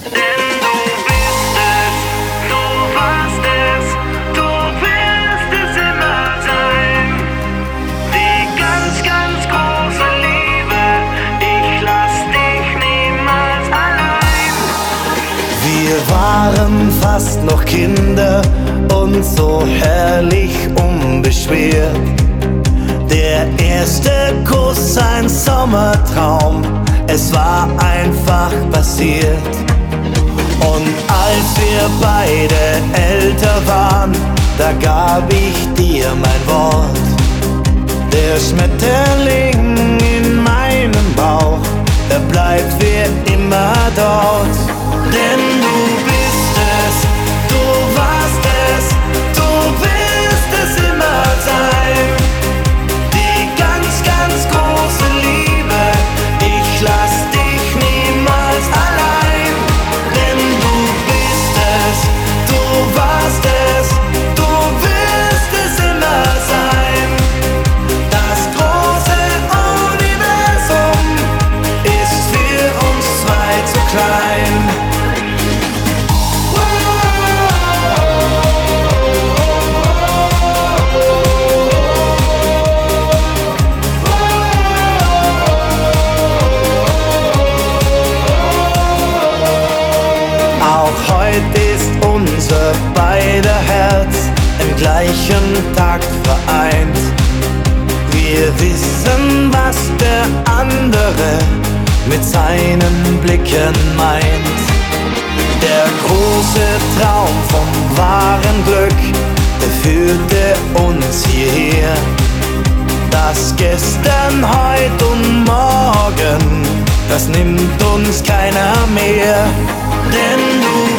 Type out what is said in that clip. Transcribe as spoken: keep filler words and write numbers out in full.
Denn du bist es, du warst es, du wirst es immer sein. Die ganz, ganz große Liebe, ich lass dich niemals allein. Wir waren fast noch Kinder und so herrlich unbeschwert. Der erste Kuss, ein Sommertraum, es war einfach passiert. Und als wir beide älter waren, da gab ich dir mein Wort. Der Schmetterling in meinem Bauch, der bleibt für immer dort. Denn du bist es, du warst es, du wirst es immer sein. Die ganz, ganz große Liebe, ich lass dich niemals allein. Denn du bist es, du warst es, du wirst es immer sein. Das große Universum ist für uns zwei zu klein. Auch heute ist unser beider Herz im gleichen Takt vereint. Wir wissen, was der andere mit seinen Blicken meint. Der große Traum vom wahren Glück, der führte uns hierher. Das Gestern, Heut und Morgen, das nimmt uns keiner mehr. Denn du